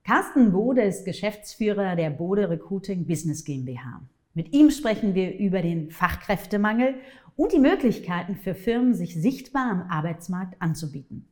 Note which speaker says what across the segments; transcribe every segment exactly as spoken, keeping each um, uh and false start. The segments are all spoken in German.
Speaker 1: Carsten Bode ist Geschäftsführer der Bode Recruiting Business GmbH. Mit ihm sprechen wir über den Fachkräftemangel und die Möglichkeiten für Firmen, sich sichtbar am Arbeitsmarkt anzubieten.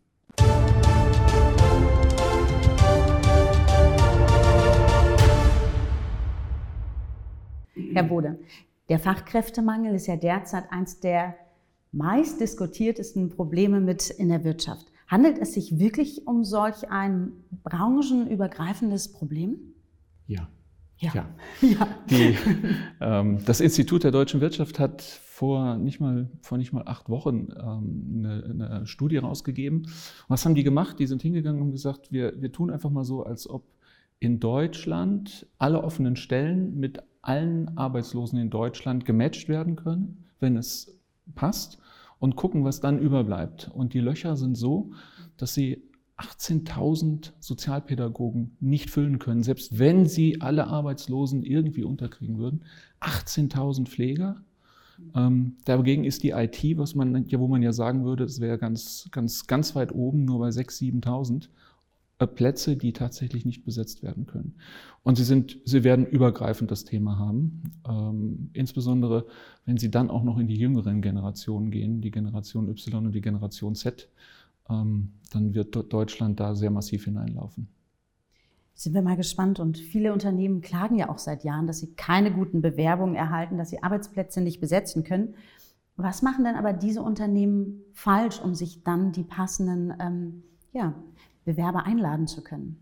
Speaker 1: Herr Bode, der Fachkräftemangel ist ja derzeit eines der meist diskutiertesten Probleme mit in der Wirtschaft. Handelt es sich wirklich um solch ein branchenübergreifendes Problem?
Speaker 2: Ja.
Speaker 1: Ja.
Speaker 2: ja.
Speaker 1: ja.
Speaker 2: Die, ähm, das Institut der deutschen Wirtschaft hat vor nicht mal, vor nicht mal acht Wochen ähm, eine, eine Studie rausgegeben. Was haben die gemacht? Die sind hingegangen und gesagt, wir, wir tun einfach mal so, als ob in Deutschland alle offenen Stellen mit allen Arbeitslosen in Deutschland gematcht werden können, wenn es passt, und gucken, was dann überbleibt. Und die Löcher sind so, dass sie achtzehntausend Sozialpädagogen nicht füllen können, selbst wenn sie alle Arbeitslosen irgendwie unterkriegen würden. achtzehntausend Pfleger. Ähm, dagegen ist die I T, was man, ja, wo man ja sagen würde, es wäre ganz, ganz, ganz weit oben, nur bei sechstausend, siebentausend Plätze, die tatsächlich nicht besetzt werden können. Und sie sind, sie werden übergreifend das Thema haben, ähm, insbesondere wenn sie dann auch noch in die jüngeren Generationen gehen, die Generation Y und die Generation Z, ähm, dann wird Deutschland da sehr massiv hineinlaufen.
Speaker 1: Sind wir mal gespannt. Und viele Unternehmen klagen ja auch seit Jahren, dass sie keine guten Bewerbungen erhalten, dass sie Arbeitsplätze nicht besetzen können. Was machen denn aber diese Unternehmen falsch, um sich dann die passenden ähm, ja, Bewerber einladen zu können?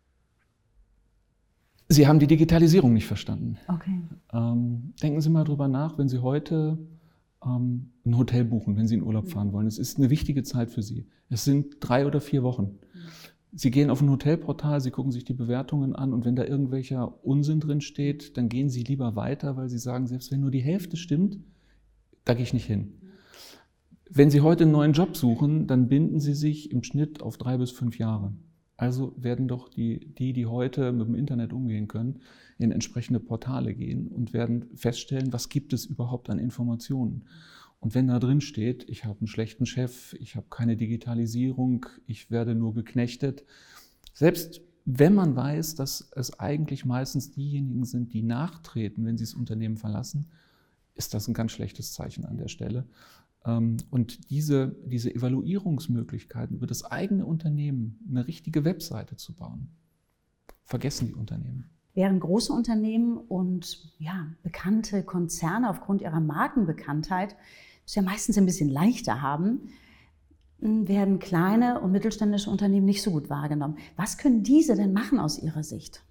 Speaker 2: Sie haben die Digitalisierung nicht verstanden.
Speaker 1: Okay.
Speaker 2: Ähm, denken Sie mal drüber nach, wenn Sie heute ähm, ein Hotel buchen, wenn Sie in Urlaub fahren wollen. Es ist eine wichtige Zeit für Sie. Es sind drei oder vier Wochen. Sie gehen auf ein Hotelportal, Sie gucken sich die Bewertungen an, und wenn da irgendwelcher Unsinn drin steht, dann gehen Sie lieber weiter, weil Sie sagen, selbst wenn nur die Hälfte stimmt, da gehe ich nicht hin. Wenn Sie heute einen neuen Job suchen, dann binden Sie sich im Schnitt auf drei bis fünf Jahre. Also werden doch die, die, die heute mit dem Internet umgehen können, in entsprechende Portale gehen und werden feststellen, was gibt es überhaupt an Informationen. Und wenn da drin steht, ich habe einen schlechten Chef, ich habe keine Digitalisierung, ich werde nur geknechtet, selbst wenn man weiß, dass es eigentlich meistens diejenigen sind, die nachtreten, wenn sie das Unternehmen verlassen, ist das ein ganz schlechtes Zeichen an der Stelle. Und diese, diese Evaluierungsmöglichkeiten über das eigene Unternehmen, eine richtige Webseite zu bauen, vergessen die Unternehmen.
Speaker 1: Während große Unternehmen und ja, bekannte Konzerne aufgrund ihrer Markenbekanntheit es ja meistens ein bisschen leichter haben, werden kleine und mittelständische Unternehmen nicht so gut wahrgenommen. Was können diese denn machen aus Ihrer Sicht?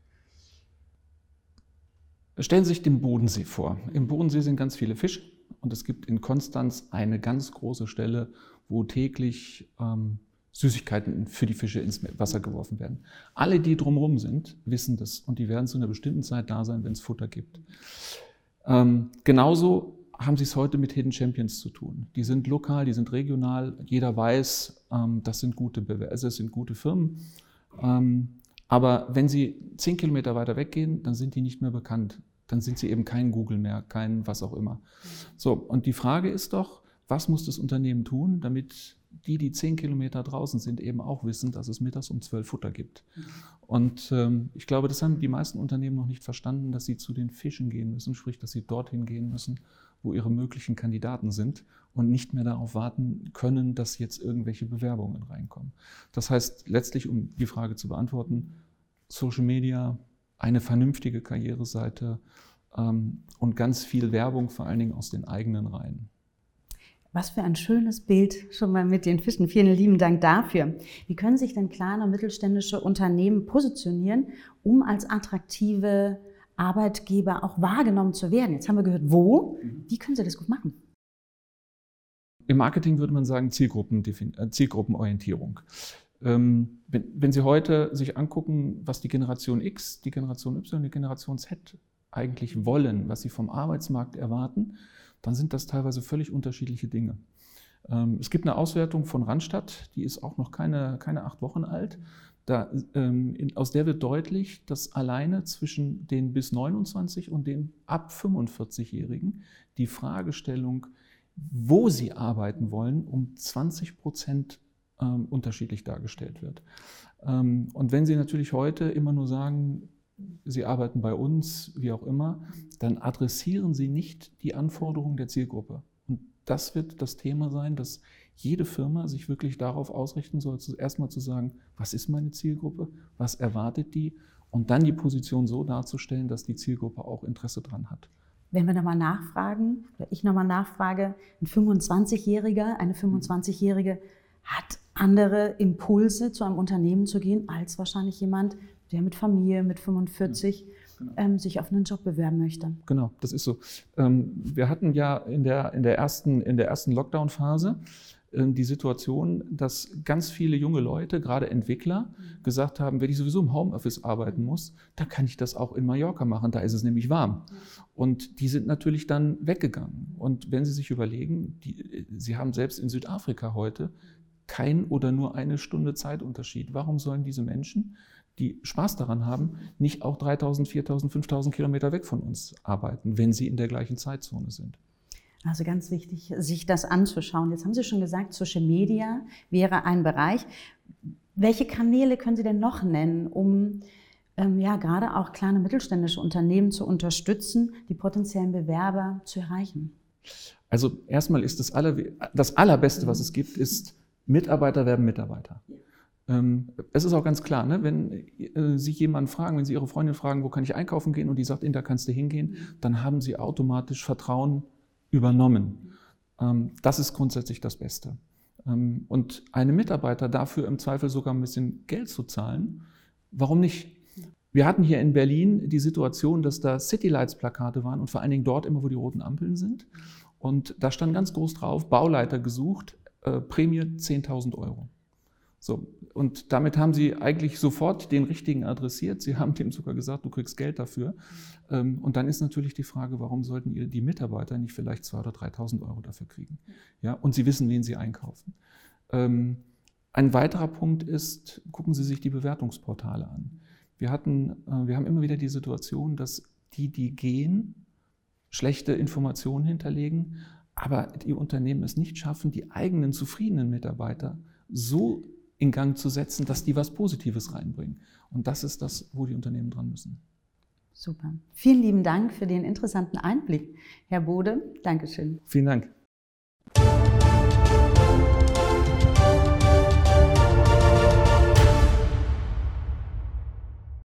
Speaker 2: Stellen Sie sich den Bodensee vor. Im Bodensee sind ganz viele Fische. Und es gibt in Konstanz eine ganz große Stelle, wo täglich ähm, Süßigkeiten für die Fische ins Wasser geworfen werden. Alle, die drumherum sind, wissen das, und die werden zu einer bestimmten Zeit da sein, wenn es Futter gibt. Ähm, genauso haben Sie es heute mit Hidden Champions zu tun. Die sind lokal, die sind regional. Jeder weiß, ähm, das sind gute Bewer- also das sind gute Firmen. Ähm, aber wenn Sie zehn Kilometer weiter weggehen, dann sind die nicht mehr bekannt. Dann sind sie eben kein Google mehr, kein was auch immer. So, und die Frage ist doch, was muss das Unternehmen tun, damit die, die zehn Kilometer draußen sind, eben auch wissen, dass es mittags um zwölf Futter gibt. Und ähm, ich glaube, das haben die meisten Unternehmen noch nicht verstanden, dass sie zu den Fischen gehen müssen, sprich, dass sie dorthin gehen müssen, wo ihre möglichen Kandidaten sind, und nicht mehr darauf warten können, dass jetzt irgendwelche Bewerbungen reinkommen. Das heißt, letztlich, um die Frage zu beantworten, Social Media, eine vernünftige Karriereseite ähm, und ganz viel Werbung, vor allen Dingen aus den eigenen Reihen.
Speaker 1: Was für ein schönes Bild schon mal mit den Fischen. Vielen lieben Dank dafür. Wie können sich denn kleine und mittelständische Unternehmen positionieren, um als attraktive Arbeitgeber auch wahrgenommen zu werden? Jetzt haben wir gehört, wo. Wie können Sie das gut machen?
Speaker 2: Im Marketing würde man sagen Zielgruppendefin- Zielgruppenorientierung. Ähm, wenn, wenn Sie heute sich angucken, was die Generation X, die Generation Y und die Generation Z eigentlich wollen, was sie vom Arbeitsmarkt erwarten, dann sind das teilweise völlig unterschiedliche Dinge. Ähm, es gibt eine Auswertung von Randstad, die ist auch noch keine, keine acht Wochen alt. Da, ähm, in, aus der wird deutlich, dass alleine zwischen den bis neunundzwanzig und den ab fünfundvierzig-Jährigen die Fragestellung, wo sie arbeiten wollen, um zwanzig Prozent ähm, unterschiedlich dargestellt wird. Ähm, und wenn Sie natürlich heute immer nur sagen, Sie arbeiten bei uns, wie auch immer, dann adressieren Sie nicht die Anforderungen der Zielgruppe. Und das wird das Thema sein, dass jede Firma sich wirklich darauf ausrichten soll, erstmal zu sagen, was ist meine Zielgruppe, was erwartet die und dann die Position so darzustellen, dass die Zielgruppe auch Interesse dran hat.
Speaker 1: Wenn wir nochmal nachfragen, oder ich nochmal nachfrage, ein fünfundzwanzigjähriger, eine fünfundzwanzigjährige hat andere Impulse, zu einem Unternehmen zu gehen, als wahrscheinlich jemand, der mit Familie, mit fünfundvierzig, ja, genau. ähm, sich auf einen Job bewerben möchte.
Speaker 2: Genau, das ist so. Ähm, wir hatten ja in der, in der ersten, in der ersten Lockdown-Phase äh, die Situation, dass ganz viele junge Leute, gerade Entwickler, mhm. gesagt haben, wenn ich sowieso im Homeoffice arbeiten muss, dann kann ich das auch in Mallorca machen, da ist es nämlich warm. Mhm. Und die sind natürlich dann weggegangen. Und wenn Sie sich überlegen, die, Sie haben selbst in Südafrika heute kein oder nur eine Stunde Zeitunterschied. Warum sollen diese Menschen, die Spaß daran haben, nicht auch dreitausend, viertausend, fünftausend Kilometer weg von uns arbeiten, wenn sie in der gleichen Zeitzone sind?
Speaker 1: Also ganz wichtig, sich das anzuschauen. Jetzt haben Sie schon gesagt, Social Media wäre ein Bereich. Welche Kanäle können Sie denn noch nennen, um ähm, ja, gerade auch kleine mittelständische Unternehmen zu unterstützen, die potenziellen Bewerber zu erreichen?
Speaker 2: Also erstmal ist das, aller, das Allerbeste, was es gibt, ist Mitarbeiter werben Mitarbeiter. Es ist auch ganz klar, ne? Wenn äh, Sie jemanden fragen, wenn Sie Ihre Freundin fragen, wo kann ich einkaufen gehen und die sagt, da kannst du hingehen, dann haben Sie automatisch Vertrauen übernommen. Ähm, das ist grundsätzlich das Beste. Ähm, und einem Mitarbeiter dafür im Zweifel sogar ein bisschen Geld zu zahlen, warum nicht? Wir hatten hier in Berlin die Situation, dass da Citylights-Plakate waren und vor allen Dingen dort immer, wo die roten Ampeln sind. Und da stand ganz groß drauf, Bauleiter gesucht, äh, Prämie zehntausend Euro. So, und damit haben Sie eigentlich sofort den Richtigen adressiert. Sie haben dem sogar gesagt, du kriegst Geld dafür. Und dann ist natürlich die Frage, warum sollten ihr die Mitarbeiter nicht vielleicht zweitausend oder dreitausend Euro dafür kriegen? Ja, und Sie wissen, wen Sie einkaufen. Ein weiterer Punkt ist, gucken Sie sich die Bewertungsportale an. Wir hatten, wir haben immer wieder die Situation, dass die, die gehen, schlechte Informationen hinterlegen, aber die Unternehmen es nicht schaffen, die eigenen zufriedenen Mitarbeiter so in Gang zu setzen, dass die was Positives reinbringen. Und das ist das, wo die Unternehmen dran müssen.
Speaker 1: Super. Vielen lieben Dank für den interessanten Einblick, Herr Bode. Dankeschön.
Speaker 2: Vielen Dank.